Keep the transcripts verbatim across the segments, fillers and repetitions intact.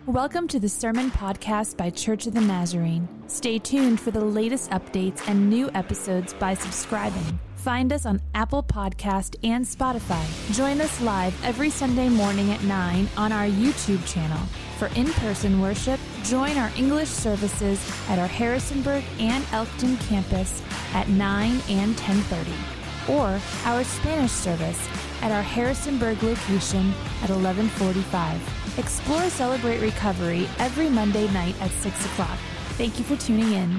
Welcome to the Sermon Podcast by Church of the Nazarene. Stay tuned for the latest updates and new episodes by subscribing. Find us on Apple Podcast and Spotify. Join us live every Sunday morning at nine on our YouTube channel. For in-person worship, join our English services at our Harrisonburg and Elkton campus at nine and ten thirty, or our Spanish service at our Harrisonburg location at eleven forty-five. Explore Celebrate Recovery every Monday night at six o'clock. Thank you for tuning in.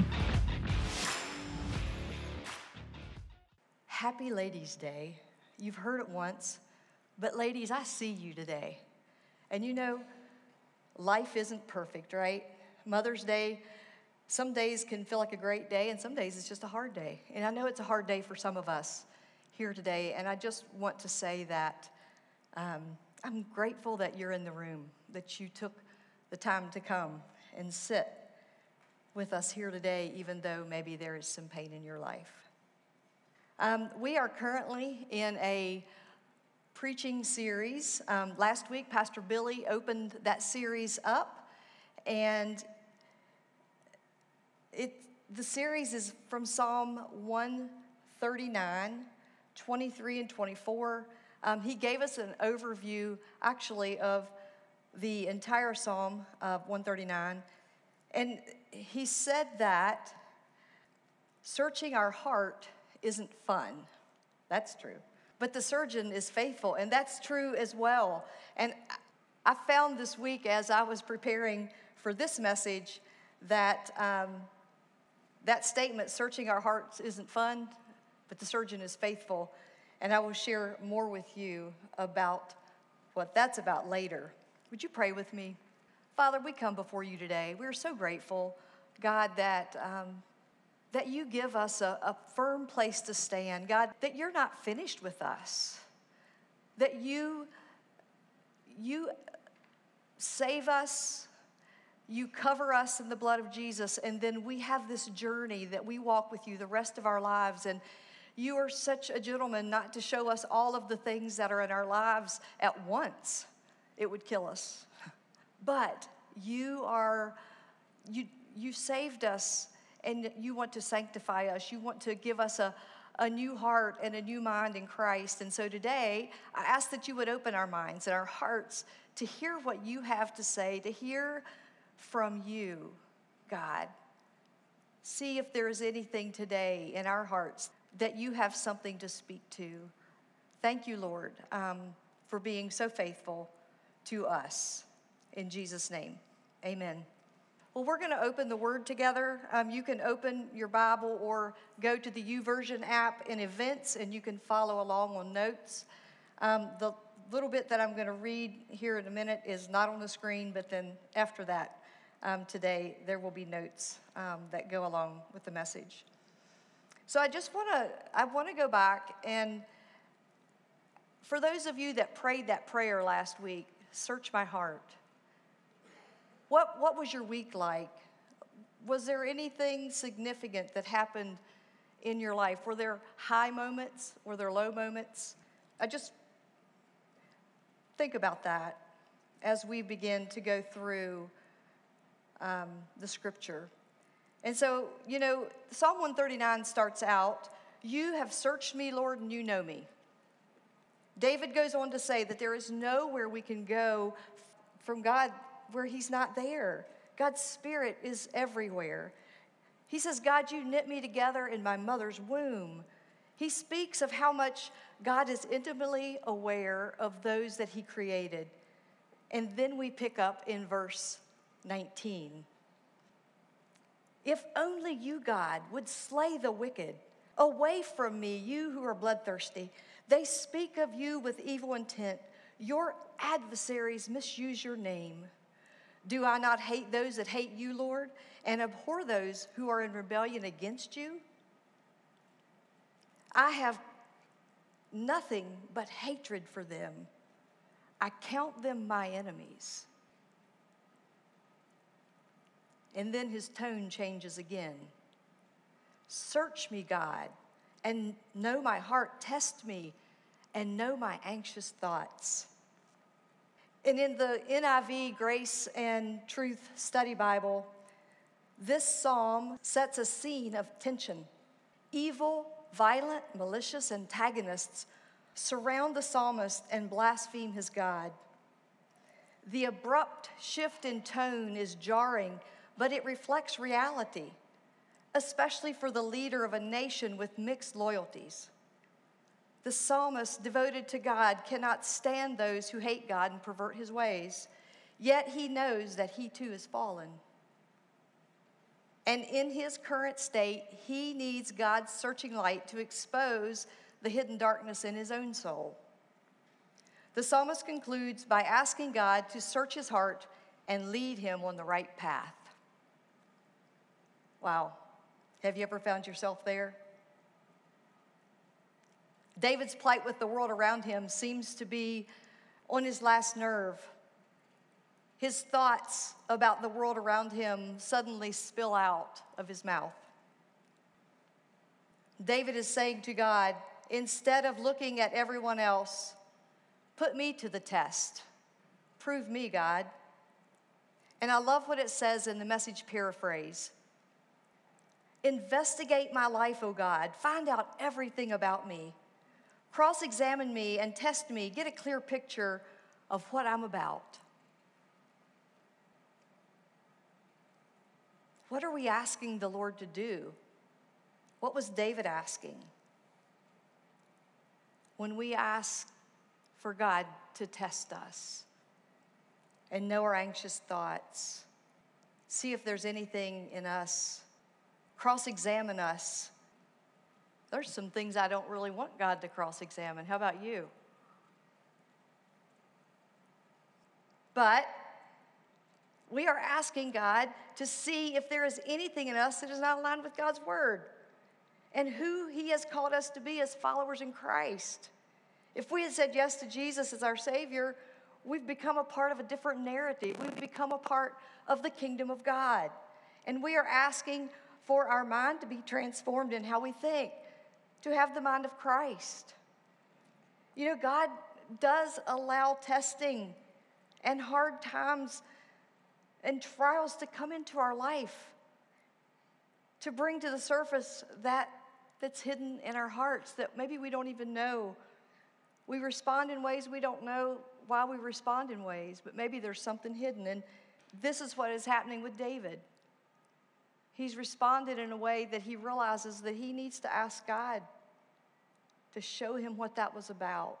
Happy Ladies' Day. You've heard it once, but ladies, I see you today. And you know, life isn't perfect, right? Mother's Day, some days can feel like a great day, and some days it's just a hard day. And I know it's a hard day for some of us here today, and I just want to say that um, I'm grateful that you're in the room, that you took the time to come and sit with us here today, even though maybe there is some pain in your life. Um, we are currently in a preaching series. Um, last week, Pastor Billy opened that series up, and it the series is from Psalm one thirty-nine, twenty-three and twenty-four. Um, he gave us an overview, actually, of the entire Psalm of one thirty-nine, and he said that searching our heart isn't fun. That's true. But the surgeon is faithful, and that's true as well. And I found this week as I was preparing for this message that um, that statement, searching our hearts isn't fun, but the surgeon is faithful. And I will share more with you about what that's about later. Would you pray with me? Father, we come before you today. We're so grateful, God, that um, that you give us a, a firm place to stand. God, that you're not finished with us. That you, you save us, you cover us in the blood of Jesus, and then we have this journey that we walk with you the rest of our lives. And you are such a gentleman not to show us all of the things that are in our lives at once. It would kill us. But you are, you you saved us, and you want to sanctify us. You want to give us a, a new heart and a new mind in Christ. And so today, I ask that you would open our minds and our hearts to hear what you have to say, to hear from you, God. See if there is anything today in our hearts that you have something to speak to. Thank you, Lord, um, for being so faithful to us. In Jesus' name, amen. Well, we're going to open the Word together. Um, you can open your Bible or go to the YouVersion app in events, and you can follow along on notes. Um, the little bit that I'm going to read here in a minute is not on the screen, but then after that, um, today, there will be notes um, that go along with the message. So I just want to, I want to go back, and for those of you that prayed that prayer last week, search my heart. What, what was your week like? Was there anything significant that happened in your life? Were there high moments? Were there low moments? I just think about that as we begin to go through um, the scripture. And so, you know, Psalm one thirty-nine starts out, "You have searched me, Lord, and you know me." David goes on to say that there is nowhere we can go from God where he's not there. God's Spirit is everywhere. He says, "God, you knit me together in my mother's womb." He speaks of how much God is intimately aware of those that he created. And then we pick up in verse nineteen. "If only you, God, would slay the wicked. Away from me, you who are bloodthirsty. They speak of you with evil intent. Your adversaries misuse your name. Do I not hate those that hate you, Lord, and abhor those who are in rebellion against you? I have nothing but hatred for them. I count them my enemies." And then his tone changes again. "Search me, God, and know my heart. Test me and know my anxious thoughts." And in the N I V, Grace and Truth Study Bible, this psalm sets a scene of tension. Evil, violent, malicious antagonists surround the psalmist and blaspheme his God. The abrupt shift in tone is jarring, but it reflects reality, especially for the leader of a nation with mixed loyalties. The psalmist, devoted to God, cannot stand those who hate God and pervert his ways, yet he knows that he too is fallen. And in his current state, he needs God's searching light to expose the hidden darkness in his own soul. The psalmist concludes by asking God to search his heart and lead him on the right path. Wow. Have you ever found yourself there? David's plight with the world around him seems to be on his last nerve. His thoughts about the world around him suddenly spill out of his mouth. David is saying to God, instead of looking at everyone else, put me to the test. Prove me, God. And I love what it says in the Message paraphrase. Investigate my life, O God. Find out everything about me. Cross-examine me and test me. Get a clear picture of what I'm about. What are we asking the Lord to do? What was David asking? When we ask for God to test us and know our anxious thoughts, see if there's anything in us, cross-examine us. There's some things I don't really want God to cross-examine. How about you? But we are asking God to see if there is anything in us that is not aligned with God's word and who he has called us to be as followers in Christ. If we had said yes to Jesus as our Savior, we've become a part of a different narrative. We've become a part of the kingdom of God. And we are asking for our mind to be transformed in how we think, to have the mind of Christ. You know, God does allow testing and hard times and trials to come into our life to bring to the surface that that's hidden in our hearts that maybe we don't even know. We respond in ways we don't know why we respond in ways, but maybe there's something hidden. And this is what is happening with David. He's responded in a way that he realizes that he needs to ask God to show him what that was about.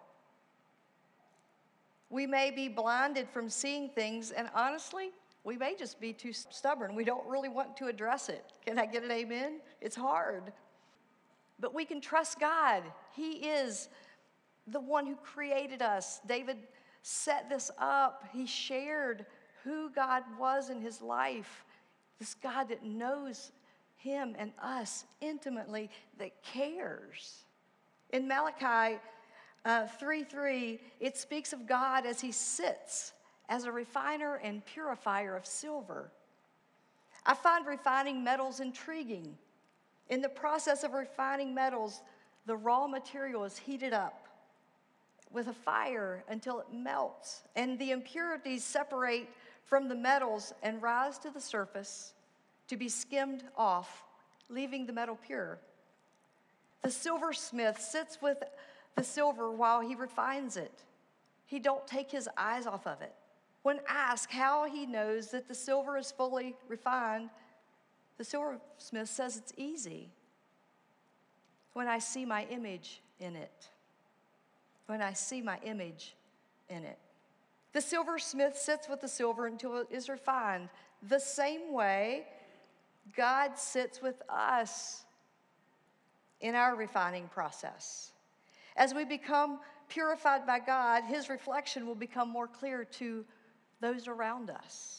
We may be blinded from seeing things, and honestly, we may just be too stubborn. We don't really want to address it. Can I get an amen? It's hard. But we can trust God. He is the one who created us. David set this up. He shared who God was in his life. This God that knows him and us intimately, that cares. In Malachi uh, three three, it speaks of God as he sits as a refiner and purifier of silver. I find refining metals intriguing. In the process of refining metals, the raw material is heated up with a fire until it melts, and the impurities separate from the metals and rise to the surface to be skimmed off, leaving the metal pure. The silversmith sits with the silver while he refines it. He don't take his eyes off of it. When asked how he knows that the silver is fully refined, the silversmith says it's easy. When I see my image in it. When I see my image in it. The silversmith sits with the silver until it is refined. The same way God sits with us in our refining process. As we become purified by God, his reflection will become more clear to those around us.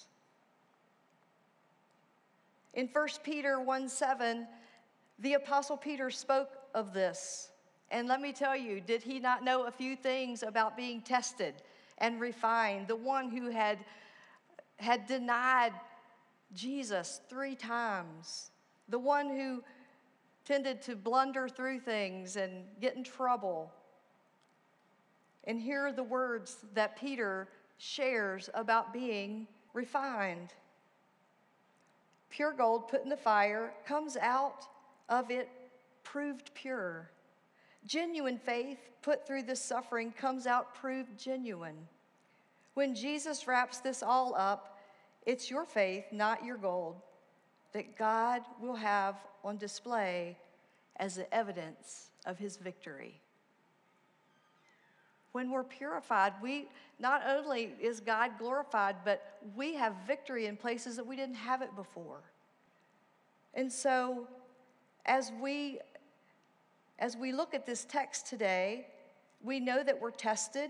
In First Peter one seven, the Apostle Peter spoke of this. And let me tell you, did he not know a few things about being tested and refined? The one who had, had denied Jesus three times. The one who tended to blunder through things and get in trouble. And here are the words that Peter shares about being refined. Pure gold put in the fire comes out of it proved pure. Genuine faith put through this suffering comes out proved genuine. When Jesus wraps this all up, it's your faith, not your gold, that God will have on display as the evidence of his victory. When we're purified, we not only is God glorified, but we have victory in places that we didn't have it before. And so as we as we look at this text today, we know that we're tested.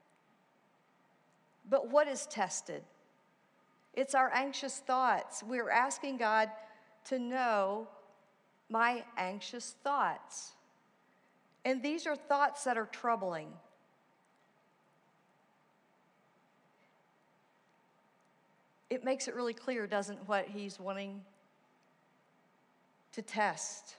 But what is tested? It's our anxious thoughts. We're asking God to know my anxious thoughts. And these are thoughts that are troubling. It makes it really clear, doesn't what he's wanting to test?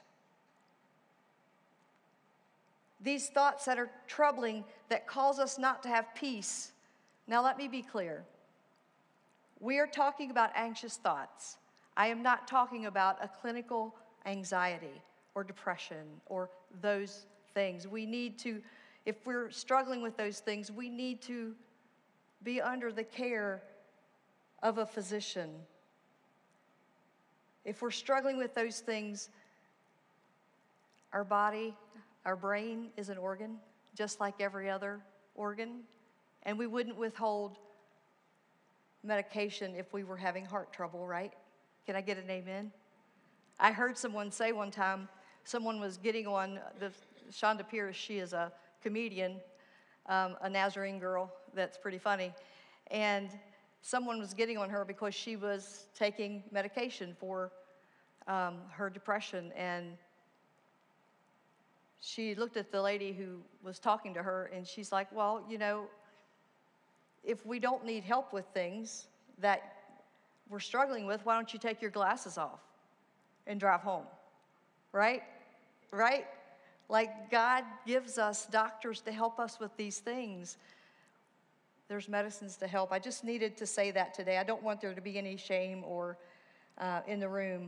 These thoughts that are troubling, that cause us not to have peace. Now let me be clear. We are talking about anxious thoughts. I am not talking about a clinical anxiety or depression or those things. We need to, if we're struggling with those things, we need to be under the care of a physician. If we're struggling with those things, our body, our brain is an organ, just like every other organ, and we wouldn't withhold medication if we were having heart trouble, right? Can I get an amen? I heard someone say one time, someone was getting on, the Shonda Pierce, she is a comedian, um, a Nazarene girl that's pretty funny, and someone was getting on her because she was taking medication for um, her depression, and she looked at the lady who was talking to her, and she's like, well, you know, if we don't need help with things that we're struggling with, why don't you take your glasses off and drive home, right? Right? Like God gives us doctors to help us with these things. There's medicines to help. I just needed to say that today. I don't want there to be any shame or uh, in the room.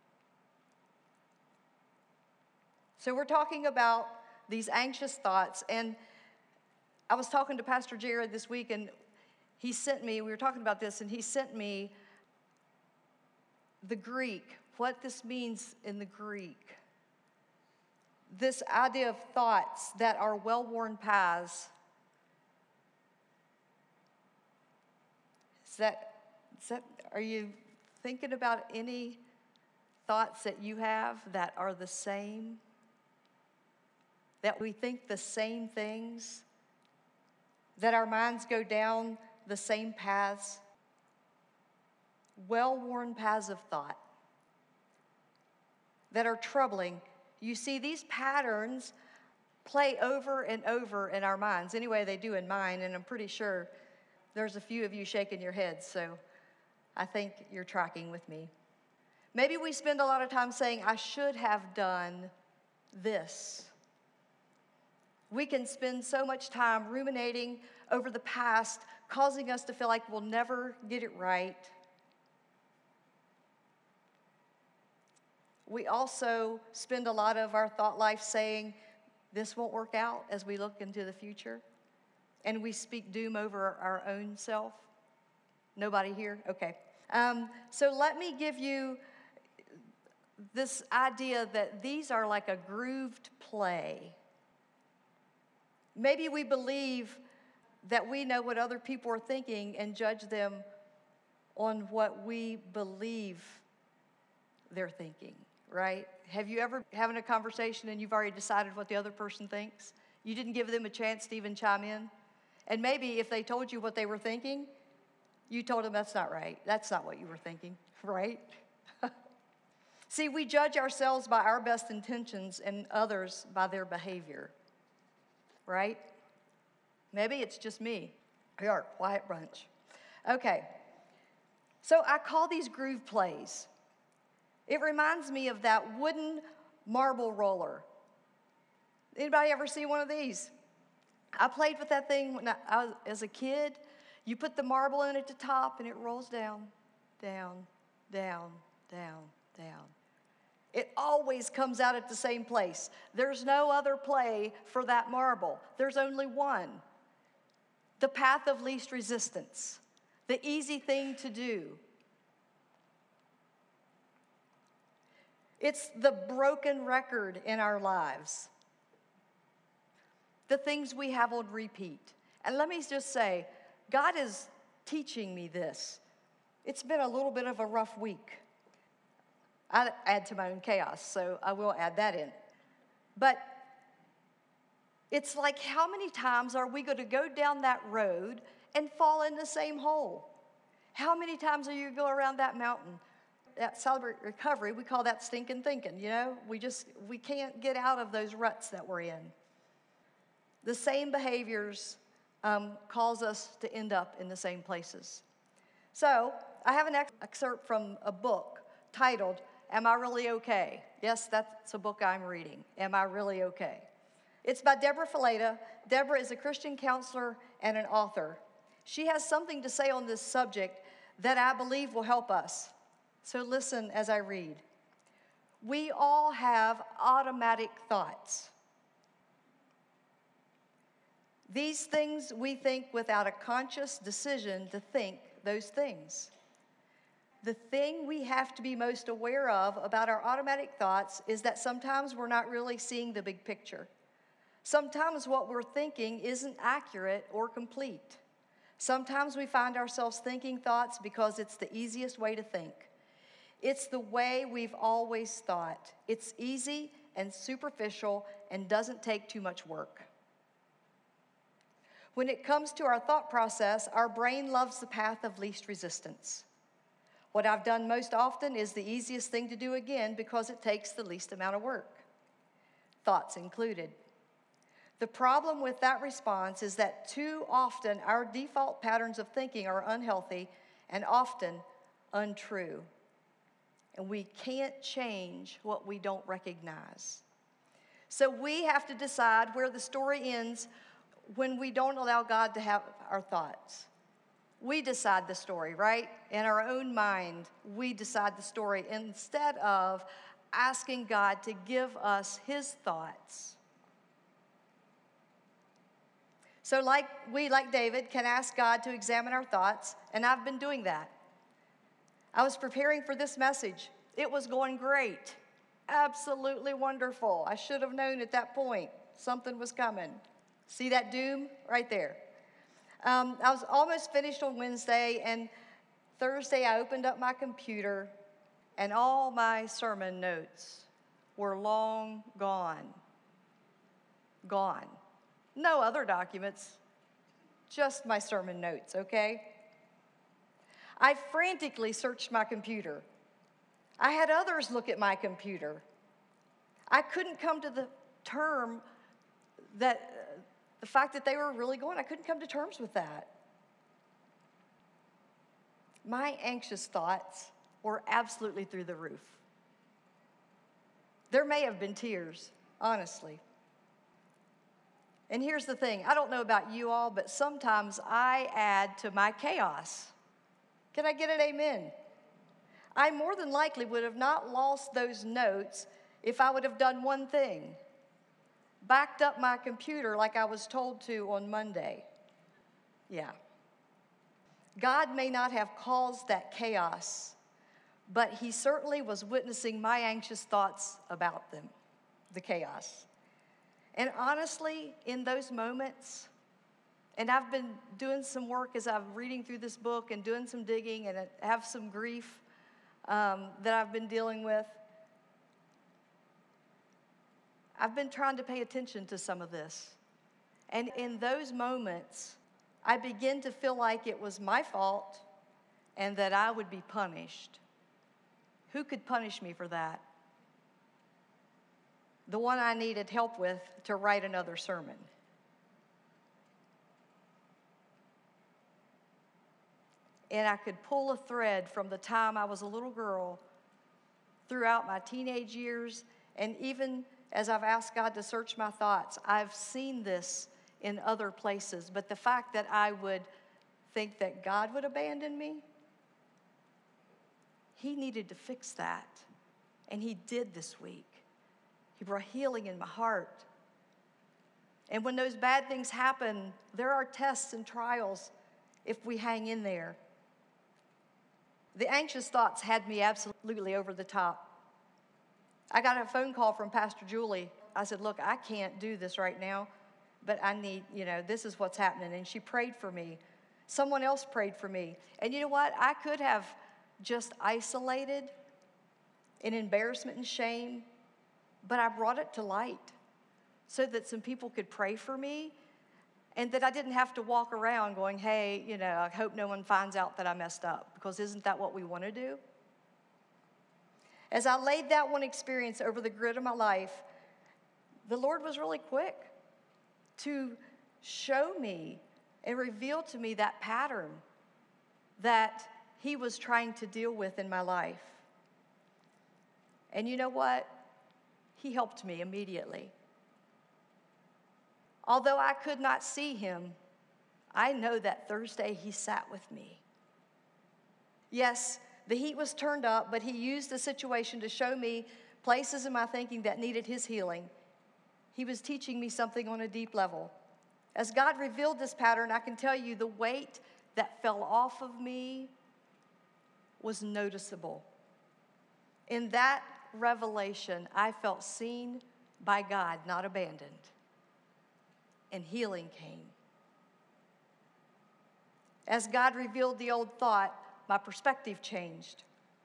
So we're talking about these anxious thoughts, and I was talking to Pastor Jared this week, and he sent me, we were talking about this, and he sent me the Greek, what this means in the Greek. This idea of thoughts that are well-worn paths. Is that, is that, are you thinking about any thoughts that you have that are the same? That we think the same things? That our minds go down the same paths? Well-worn paths of thought that are troubling. You see, these patterns play over and over in our minds. Anyway, they do in mine, and I'm pretty sure there's a few of you shaking your heads, so I think you're tracking with me. Maybe we spend a lot of time saying, I should have done this. We can spend so much time ruminating over the past, causing us to feel like we'll never get it right. We also spend a lot of our thought life saying, this won't work out as we look into the future. And we speak doom over our own self. Nobody here? Okay. Um, so let me give you this idea that these are like a grooved play. Maybe we believe that we know what other people are thinking and judge them on what we believe they're thinking, right? Have you ever having a conversation and you've already decided what the other person thinks? You didn't give them a chance to even chime in? And maybe if they told you what they were thinking, you told them that's not right. That's not what you were thinking, right? See, we judge ourselves by our best intentions and others by their behavior, right? Maybe it's just me. We are a quiet bunch. Okay, so I call these groove plays. It reminds me of that wooden marble roller. Anybody ever see one of these? I played with that thing when I, I was, as a kid. You put the marble in at the top and it rolls down, down, down, down, down. It always comes out at the same place. There's no other play for that marble. There's only one. The path of least resistance. The easy thing to do. It's the broken record in our lives. The things we have on repeat. And let me just say, God is teaching me this. It's been a little bit of a rough week. I add to my own chaos, so I will add that in. But it's like, how many times are we going to go down that road and fall in the same hole? How many times are you going to go around that mountain? At Celebrate Recovery, we call that stinking thinking, you know? We just, we can't get out of those ruts that we're in. The same behaviors um, cause us to end up in the same places. So, I have an excerpt from a book titled, Am I Really Okay? Yes, that's a book I'm reading. Am I Really Okay? It's by Deborah Fileta. Deborah is a Christian counselor and an author. She has something to say on this subject that I believe will help us. So listen as I read. We all have automatic thoughts. These things we think without a conscious decision to think those things. The thing we have to be most aware of about our automatic thoughts is that sometimes we're not really seeing the big picture. Sometimes what we're thinking isn't accurate or complete. Sometimes we find ourselves thinking thoughts because it's the easiest way to think. It's the way we've always thought. It's easy and superficial and doesn't take too much work. When it comes to our thought process, our brain loves the path of least resistance. What I've done most often is the easiest thing to do again because it takes the least amount of work. Thoughts included. The problem with that response is that too often our default patterns of thinking are unhealthy and often untrue. And we can't change what we don't recognize. So we have to decide where the story ends when we don't allow God to have our thoughts. We decide the story, right? In our own mind, we decide the story instead of asking God to give us his thoughts. So like we, like David, can ask God to examine our thoughts, and I've been doing that. I was preparing for this message. It was going great. Absolutely wonderful. I should have known at that point something was coming. See that doom right there? Um, I was almost finished on Wednesday, and Thursday I opened up my computer, and all my sermon notes were long gone. Gone. No other documents, just my sermon notes, okay? I frantically searched my computer. I had others look at my computer. I couldn't come to the term that, uh, the fact that they were really going, I couldn't come to terms with that. My anxious thoughts were absolutely through the roof. There may have been tears, honestly. And here's the thing, I don't know about you all, but sometimes I add to my chaos. Can I get an amen? I more than likely would have not lost those notes if I would have done one thing. Backed up my computer like I was told to on Monday. Yeah. God may not have caused that chaos, but he certainly was witnessing my anxious thoughts about them, the chaos. And honestly, in those moments, and I've been doing some work as I'm reading through this book and doing some digging, and I have some grief um, that I've been dealing with. I've been trying to pay attention to some of this. And in those moments, I begin to feel like it was my fault and that I would be punished. Who could punish me for that? The one I needed help with to write another sermon. And I could pull a thread from the time I was a little girl throughout my teenage years, and even as I've asked God to search my thoughts, I've seen this in other places. But the fact that I would think that God would abandon me. He needed to fix that, and he did this week. He brought healing in my heart. And when those bad things happen, there are tests and trials if we hang in there. The anxious thoughts had me absolutely over the top. I got a phone call from Pastor Julie. I said, look, I can't do this right now, but I need, you know, this is what's happening. And she prayed for me. Someone else prayed for me. And you know what? I could have just isolated in embarrassment and shame, but I brought it to light so that some people could pray for me and that I didn't have to walk around going, hey, you know, I hope no one finds out that I messed up, because isn't that what we want to do? As I laid that one experience over the grid of my life, the Lord was really quick to show me and reveal to me that pattern that he was trying to deal with in my life. And you know what? He helped me immediately. Although I could not see him, I know that Thursday he sat with me. Yes, the heat was turned up, but he used the situation to show me places in my thinking that needed his healing. He was teaching me something on a deep level. As God revealed this pattern, I can tell you the weight that fell off of me was noticeable. In that revelation, I felt seen by God, not abandoned. And healing came. As God revealed the old thought, my perspective changed.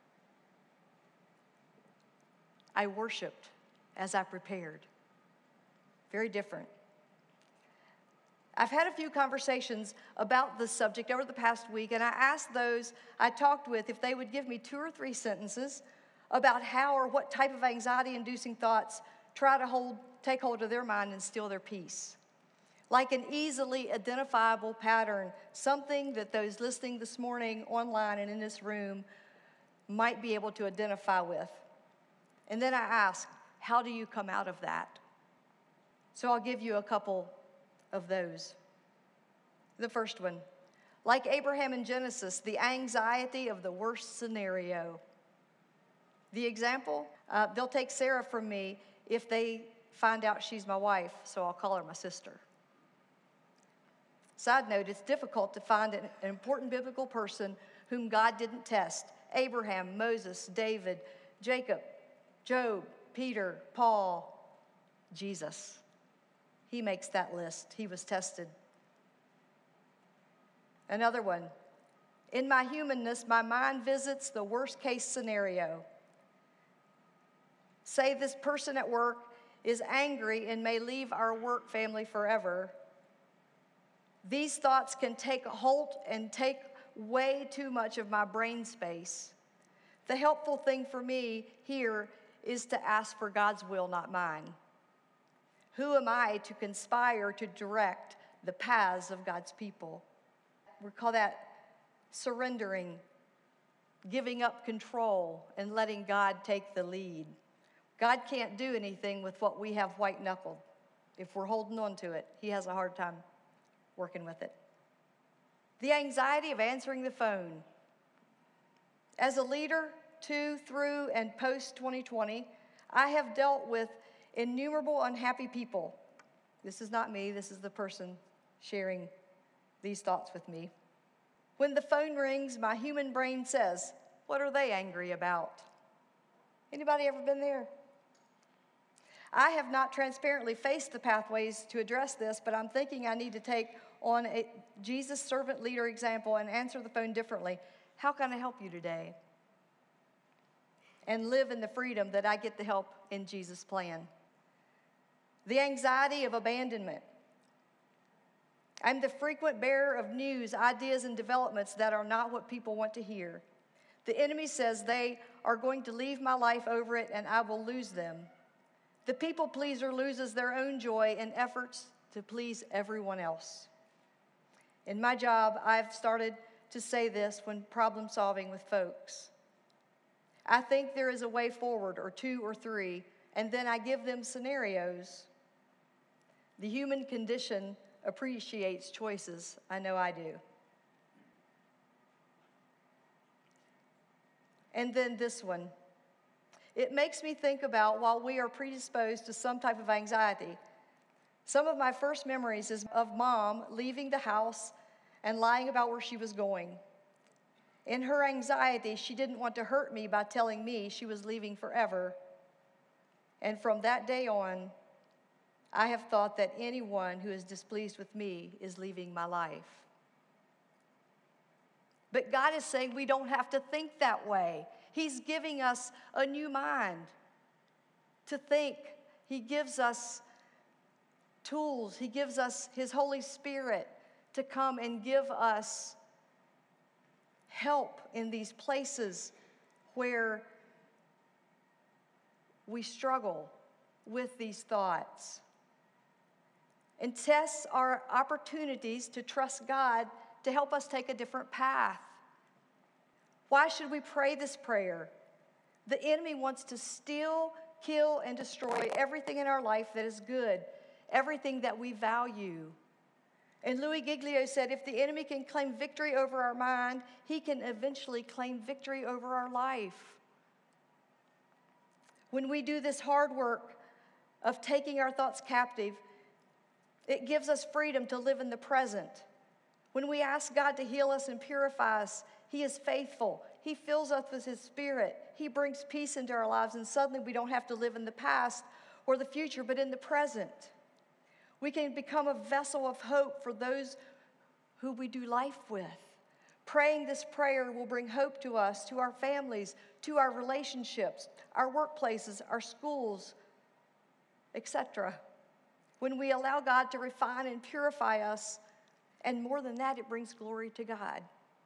I worshiped as I prepared. Very different. I've had a few conversations about this subject over the past week, and I asked those I talked with if they would give me two or three sentences about how or what type of anxiety-inducing thoughts try to hold, take hold of their mind and steal their peace. Like an easily identifiable pattern, something that those listening this morning online and in this room might be able to identify with. And then I asked, how do you come out of that? So I'll give you a couple of those. The first one, like Abraham in Genesis, the anxiety of the worst scenario. The example, uh, they'll take Sarah from me if they find out she's my wife, so I'll call her my sister. Side note, it's difficult to find an, an important biblical person whom God didn't test. Abraham, Moses, David, Jacob, Job, Peter, Paul, Jesus. He makes that list. He was tested. Another one. In my humanness, my mind visits the worst case scenario. Say this person at work is angry and may leave our work family forever. These thoughts can take a hold and take way too much of my brain space. The helpful thing for me here is to ask for God's will, not mine. Who am I to conspire to direct the paths of God's people? We call that surrendering, giving up control, and letting God take the lead. God can't do anything with what we have white-knuckled. If we're holding on to it, he has a hard time working with it. The anxiety of answering the phone. As a leader to, through, and post twenty twenty, I have dealt with innumerable unhappy people. This is not me, this is the person sharing these thoughts with me. When the phone rings, my human brain says, what are they angry about? Anybody ever been there? I have not transparently faced the pathways to address this, but I'm thinking I need to take on a Jesus servant leader example and answer the phone differently. How can I help you today? And live in the freedom that I get the help in Jesus' plan. The anxiety of abandonment. I'm the frequent bearer of news, ideas, and developments that are not what people want to hear. The enemy says they are going to leave my life over it and I will lose them. The people pleaser loses their own joy in efforts to please everyone else. In my job, I've started to say this when problem solving with folks. I think there is a way forward, or two or three, and then I give them scenarios. The human condition appreciates choices. I know I do. And then this one. It makes me think about while we are predisposed to some type of anxiety. Some of my first memories is of Mom leaving the house and lying about where she was going. In her anxiety, she didn't want to hurt me by telling me she was leaving forever. And from that day on, I have thought that anyone who is displeased with me is leaving my life. But God is saying we don't have to think that way. He's giving us a new mind to think. He gives us tools. He gives us His Holy Spirit to come and give us help in these places where we struggle with these thoughts. And tests are opportunities to trust God to help us take a different path. Why should we pray this prayer? The enemy wants to steal, kill, and destroy everything in our life that is good, everything that we value. And Louis Giglio said, if the enemy can claim victory over our mind, he can eventually claim victory over our life. When we do this hard work of taking our thoughts captive, it gives us freedom to live in the present. When we ask God to heal us and purify us, He is faithful. He fills us with His Spirit. He brings peace into our lives, and suddenly we don't have to live in the past or the future, but in the present. We can become a vessel of hope for those who we do life with. Praying this prayer will bring hope to us, to our families, to our relationships, our workplaces, our schools, et cetera. When we allow God to refine and purify us, and more than that, it brings glory to God.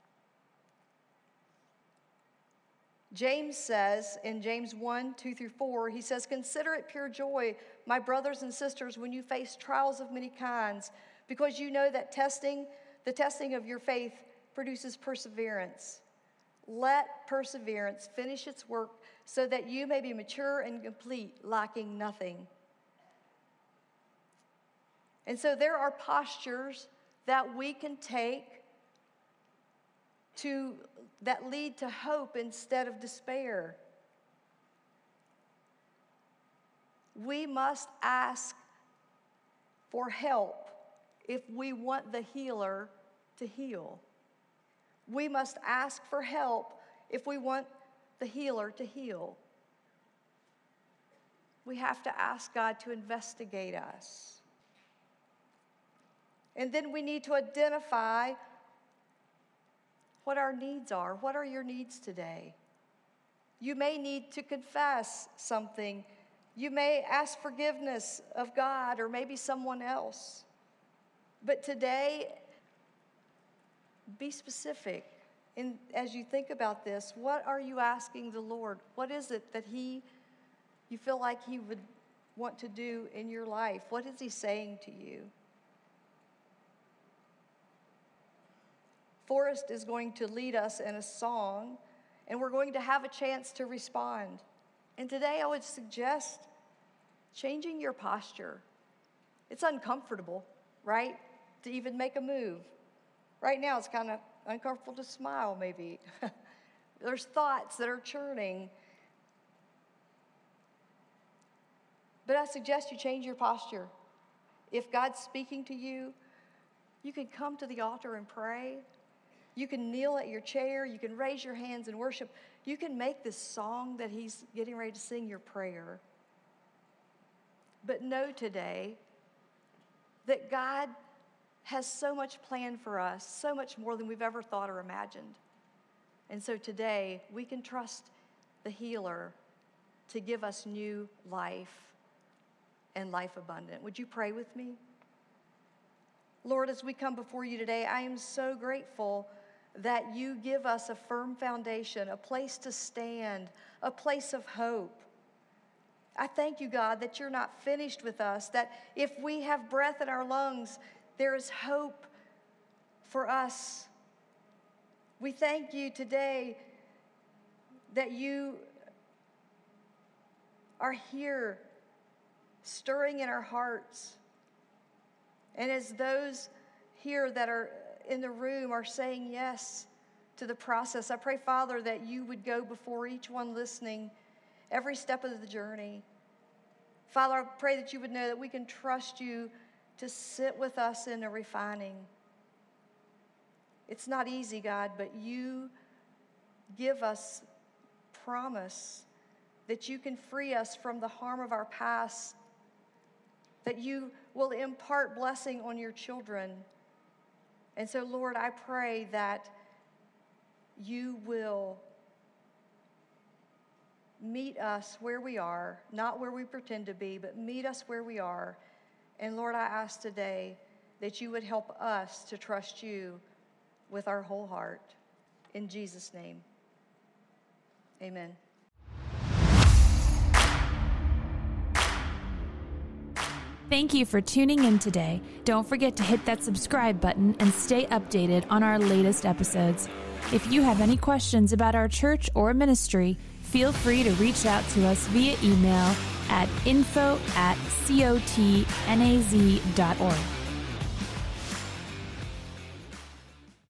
James says in James one, two through four, he says, consider it pure joy, my brothers and sisters, when you face trials of many kinds, because you know that testing, the testing of your faith produces perseverance. Let perseverance finish its work so that you may be mature and complete, lacking nothing. And so there are postures that we can take to that lead to hope instead of despair. We must ask for help if we want the healer to heal. We must ask for help if we want the healer to heal. We have to ask God to investigate us. And then we need to identify what our needs are. What are your needs today? You may need to confess something. You may ask forgiveness of God or maybe someone else. But today, be specific. And as you think about this, what are you asking the Lord? What is it that He, you feel like He would want to do in your life? What is He saying to you? Forrest is going to lead us in a song, and we're going to have a chance to respond. And today I would suggest changing your posture. It's uncomfortable, right, to even make a move. Right now it's kind of uncomfortable to smile, maybe. There's thoughts that are churning. But I suggest you change your posture. If God's speaking to you, you can come to the altar and pray. You can kneel at your chair. You can raise your hands and worship. You can make this song that He's getting ready to sing your prayer. But know today that God has so much planned for us, so much more than we've ever thought or imagined. And so today we can trust the healer to give us new life and life abundant. Would you pray with me? Lord, as we come before you today, I am so grateful that you give us a firm foundation, a place to stand, a place of hope. I thank you, God, that you're not finished with us, that if we have breath in our lungs, there is hope for us. We thank you today that you are here stirring in our hearts. And as those here that are in the room are saying yes to the process. I pray, Father, that you would go before each one listening every step of the journey. Father, I pray that you would know that we can trust you to sit with us in a refining. It's not easy, God, but you give us promise that you can free us from the harm of our past, that you will impart blessing on your children. And so, Lord, I pray that you will meet us where we are, not where we pretend to be, but meet us where we are. And Lord, I ask today that you would help us to trust you with our whole heart. In Jesus' name, amen. Thank you for tuning in today. Don't forget to hit that subscribe button and stay updated on our latest episodes. If you have any questions about our church or ministry, feel free to reach out to us via email at info at cotnaz dot org.